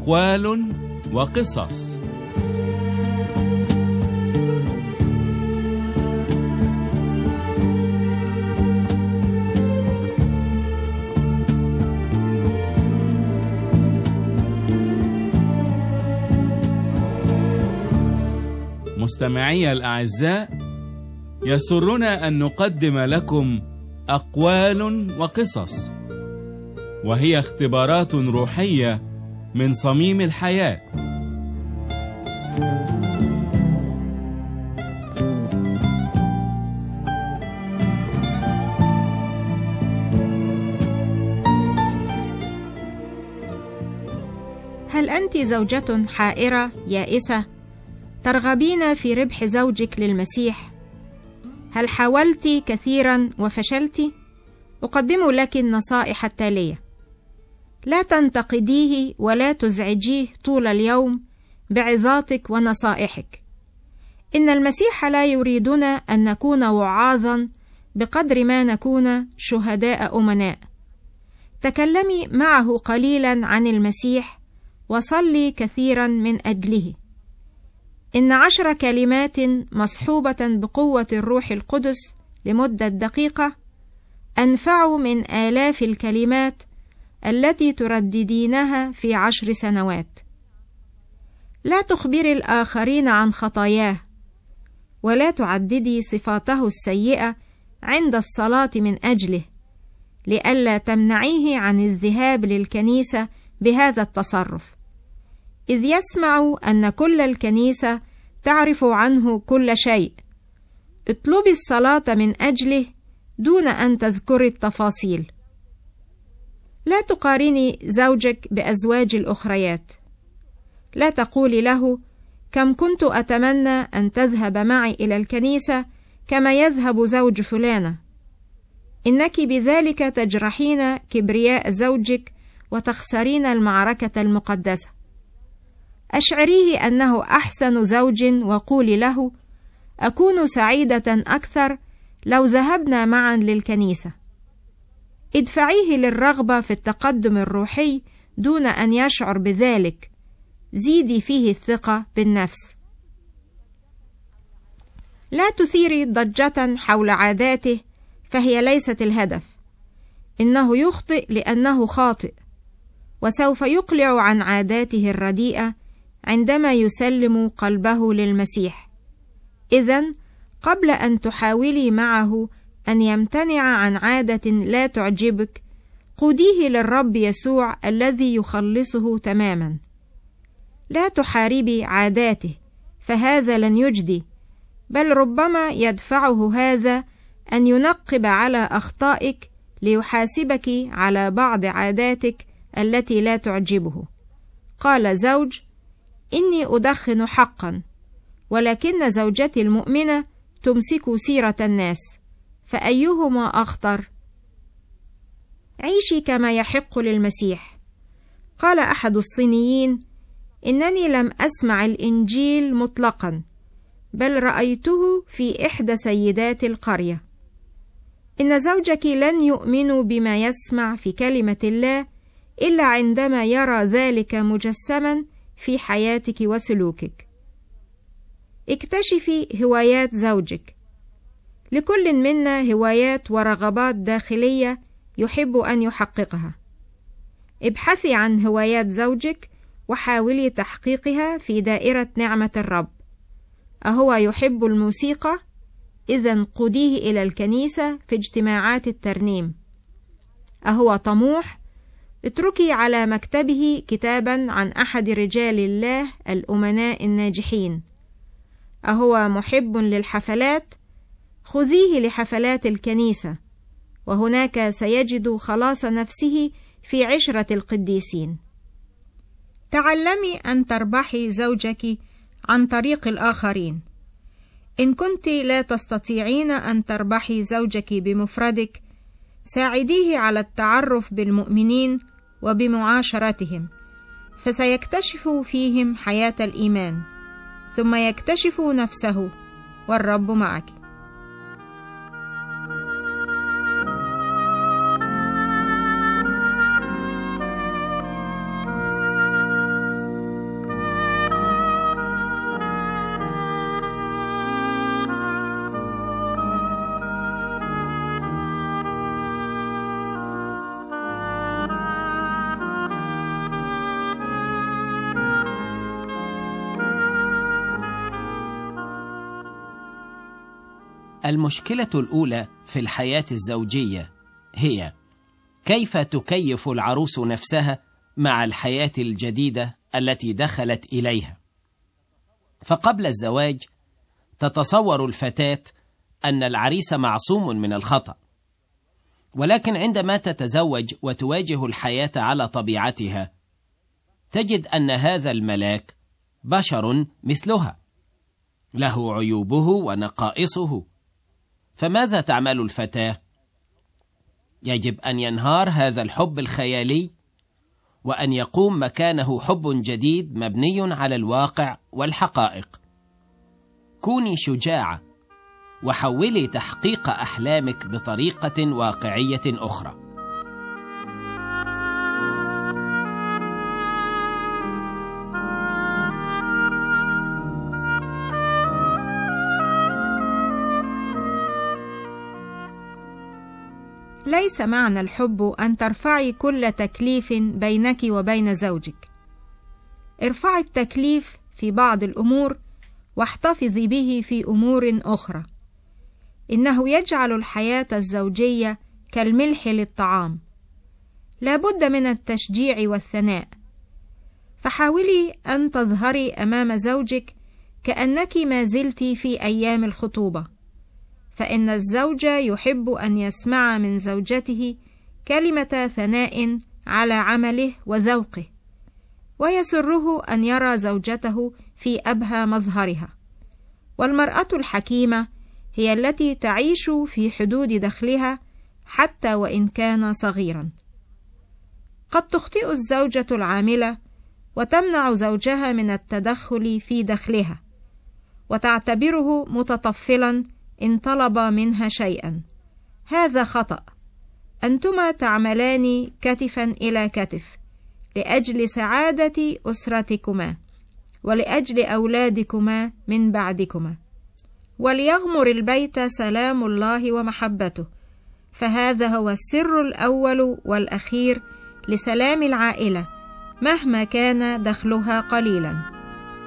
أقوال وقصص. مستمعي الأعزاء، يسرنا أن نقدم لكم أقوال وقصص، وهي اختبارات روحية من صميم الحياة. هل أنت زوجة حائرة يائسة ترغبين في ربح زوجك للمسيح؟ هل حاولت كثيرا وفشلت؟ أقدم لك النصائح التالية: لا تنتقديه ولا تزعجيه طول اليوم بعظاتك ونصائحك. إن المسيح لا يريدنا أن نكون وعاظا بقدر ما نكون شهداء أمناء. تكلمي معه قليلا عن المسيح وصلي كثيرا من أجله. إن 10 كلمات مصحوبة بقوة الروح القدس لمدة دقيقة أنفع من آلاف الكلمات التي ترددينها في 10 سنوات. لا تخبري الآخرين عن خطاياه، ولا تعددي صفاته السيئة عند الصلاة من أجله، لئلا تمنعيه عن الذهاب للكنيسة بهذا التصرف، إذ يسمع أن كل الكنيسة تعرف عنه كل شيء. اطلبي الصلاة من أجله دون أن تذكري التفاصيل. لا تقارني زوجك بأزواج الأخريات. لا تقولي له: كم كنت أتمنى أن تذهب معي إلى الكنيسة كما يذهب زوج فلانة. إنك بذلك تجرحين كبرياء زوجك وتخسرين المعركة المقدسة. أشعريه أنه أحسن زوج، وقولي له: أكون سعيدة أكثر لو ذهبنا معا للكنيسة. ادفعيه للرغبة في التقدم الروحي دون أن يشعر بذلك. زيدي فيه الثقة بالنفس. لا تثيري ضجة حول عاداته، فهي ليست الهدف. إنه يخطئ لأنه خاطئ، وسوف يقلع عن عاداته الرديئة عندما يسلم قلبه للمسيح. إذن قبل أن تحاولي معه أن يمتنع عن عادة لا تعجبك، قوديه للرب يسوع الذي يخلصه تماما. لا تحاربي عاداته، فهذا لن يجدي، بل ربما يدفعه هذا أن ينقب على أخطائك ليحاسبك على بعض عاداتك التي لا تعجبه. قال زوج: إني أدخن حقا، ولكن زوجتي المؤمنة تمسك سيرة الناس، فأيهما أخطر؟ عيشي كما يحق للمسيح. قال أحد الصينيين: إنني لم أسمع الإنجيل مطلقا، بل رأيته في إحدى سيدات القرية. إن زوجك لن يؤمن بما يسمع في كلمة الله إلا عندما يرى ذلك مجسما في حياتك وسلوكك. اكتشفي هوايات زوجك. لكل منا هوايات ورغبات داخلية يحب أن يحققها. ابحثي عن هوايات زوجك وحاولي تحقيقها في دائرة نعمة الرب. أهو يحب الموسيقى؟ إذن قوديه إلى الكنيسة في اجتماعات الترنيم. أهو طموح؟ اتركي على مكتبه كتابا عن أحد رجال الله الأمناء الناجحين. أهو محب للحفلات؟ خذيه لحفلات الكنيسة، وهناك سيجد خلاص نفسه في عشرة القديسين. تعلمي أن تربحي زوجك عن طريق الآخرين. إن كنت لا تستطيعين أن تربحي زوجك بمفردك، ساعديه على التعرف بالمؤمنين وبمعاشرتهم، فسيكتشف فيهم حياة الإيمان، ثم يكتشف نفسه، والرب معك. المشكلة الأولى في الحياة الزوجية هي كيف تكيف العروس نفسها مع الحياة الجديدة التي دخلت إليها. فقبل الزواج تتصور الفتاة أن العريس معصوم من الخطأ، ولكن عندما تتزوج وتواجه الحياة على طبيعتها تجد أن هذا الملاك بشر مثلها، له عيوبه ونقائصه. فماذا تعمل الفتاة؟ يجب أن ينهار هذا الحب الخيالي وأن يقوم مكانه حب جديد مبني على الواقع والحقائق. كوني شجاعة وحولي تحقيق أحلامك بطريقة واقعية أخرى. ليس معنى الحب أن ترفعي كل تكليف بينك وبين زوجك. ارفعي التكليف في بعض الأمور واحتفظي به في أمور أخرى. إنه يجعل الحياة الزوجية كالملح للطعام، لا بد من التشجيع والثناء. فحاولي أن تظهري أمام زوجك كأنك ما زلت في أيام الخطوبة، فإن الزوج يحب أن يسمع من زوجته كلمة ثناء على عمله وذوقه، ويسره أن يرى زوجته في أبهى مظهرها. والمرأة الحكيمة هي التي تعيش في حدود دخلها حتى وإن كان صغيرا. قد تخطئ الزوجة العاملة وتمنع زوجها من التدخل في دخلها، وتعتبره متطفلا إن طلب منها شيئا. هذا خطأ. أنتما تعملان كتفا إلى كتف لأجل سعادة أسرتكما ولأجل أولادكما من بعدكما، وليغمر البيت سلام الله ومحبته، فهذا هو السر الأول والأخير لسلام العائلة مهما كان دخلها قليلا.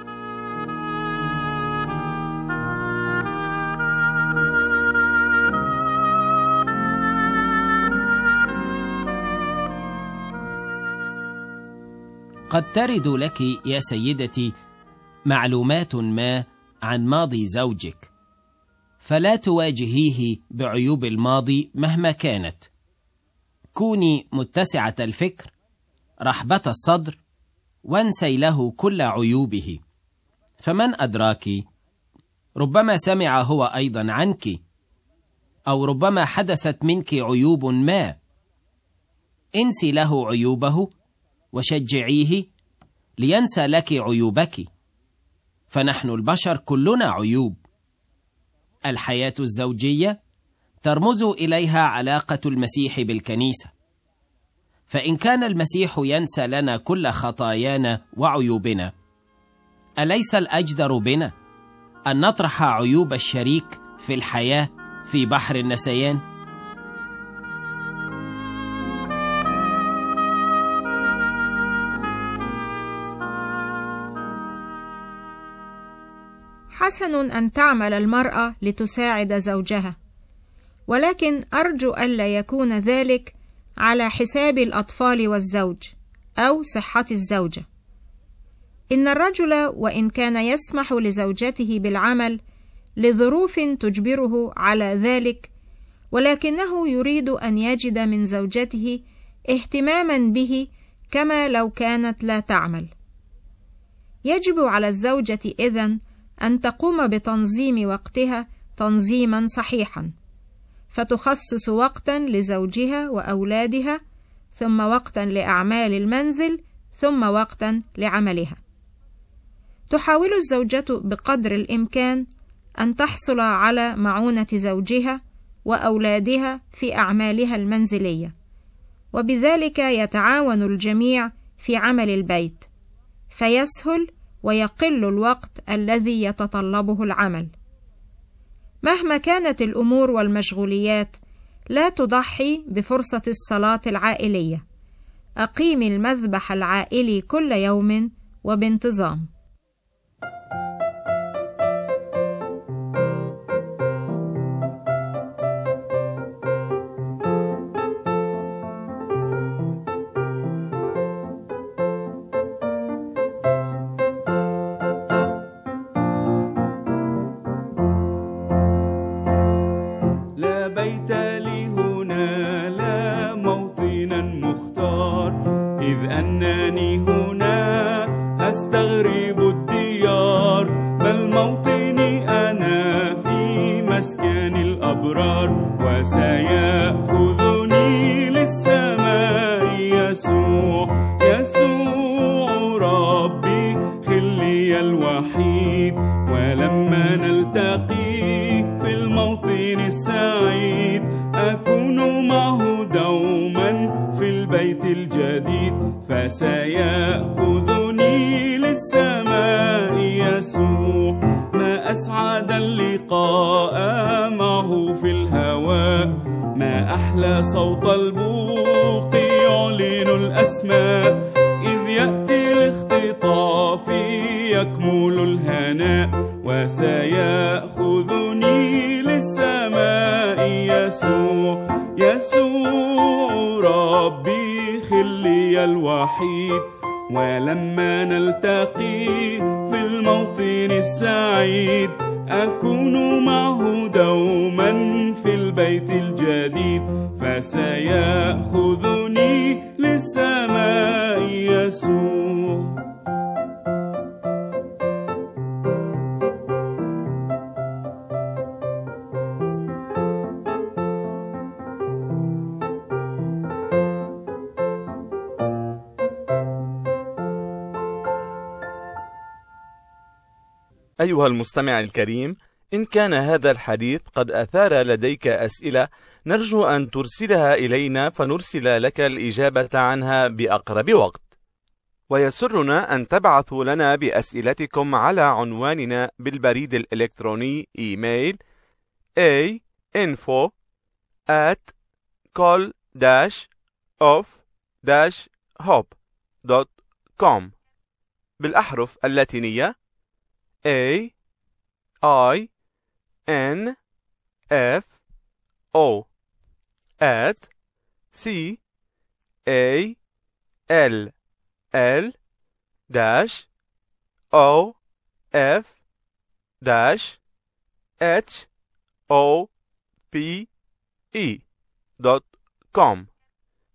قد ترد لك يا سيدتي معلومات ما عن ماضي زوجك، فلا تواجهيه بعيوب الماضي مهما كانت. كوني متسعة الفكر رحبة الصدر وانسي له كل عيوبه، فمن أدراك ربما سمع هو أيضا عنك، أو ربما حدثت منك عيوب ما. انسي له عيوبه وشجعيه لينسى لك عيوبك، فنحن البشر كلنا عيوب. الحياة الزوجية ترمز إليها علاقة المسيح بالكنيسة، فإن كان المسيح ينسى لنا كل خطايانا وعيوبنا، أليس الأجدر بنا أن نطرح عيوب الشريك في الحياة في بحر النسيان؟ حسن أن تعمل المرأة لتساعد زوجها، ولكن أرجو ألا يكون ذلك على حساب الأطفال والزوج أو صحة الزوجة. إن الرجل وإن كان يسمح لزوجته بالعمل لظروف تجبره على ذلك، ولكنه يريد أن يجد من زوجته اهتماما به كما لو كانت لا تعمل. يجب على الزوجة إذن أن تقوم بتنظيم وقتها تنظيما صحيحا، فتخصص وقتا لزوجها وأولادها، ثم وقتا لأعمال المنزل، ثم وقتا لعملها. تحاول الزوجة بقدر الإمكان أن تحصل على معونة زوجها وأولادها في أعمالها المنزلية، وبذلك يتعاون الجميع في عمل البيت، فيسهل ويقل الوقت الذي يتطلبه العمل. مهما كانت الأمور والمشغوليات، لا تضحي بفرصة الصلاة العائلية. أقيمي المذبح العائلي كل يوم وبانتظام. أستغرب الديار، بل موطني أنا في مسكن الأبرار. وسيأخذني للسماء يسوع، يسوع ربي خلي الوحيد. ولما نلتقي في الموطن السعيد، أكون معه دوما في البيت الجديد. فسيأخذني للسماء يسوع، ما أسعد اللقاء معه في الهواء. ما أحلى صوت البوق يعلن الأسماء، إذ يأتي الاختطاف يكمل الهناء. وسيأخذني للسماء يسوع، يسوع ربي خلي الوحيد. ولما نلتقي في الموطن السعيد، أكون معه دوما في البيت الجديد. فسيأخذني للسماء يسوع. أيها المستمع الكريم، إن كان هذا الحديث قد أثار لديك أسئلة، نرجو أن ترسلها إلينا فنرسل لك الإجابة عنها بأقرب وقت. ويسرنا أن تبعثوا لنا بأسئلتكم على عنواننا بالبريد الإلكتروني إيميل info@call-of-hope.com بالأحرف اللاتينية AINFO@call-of-hope.com.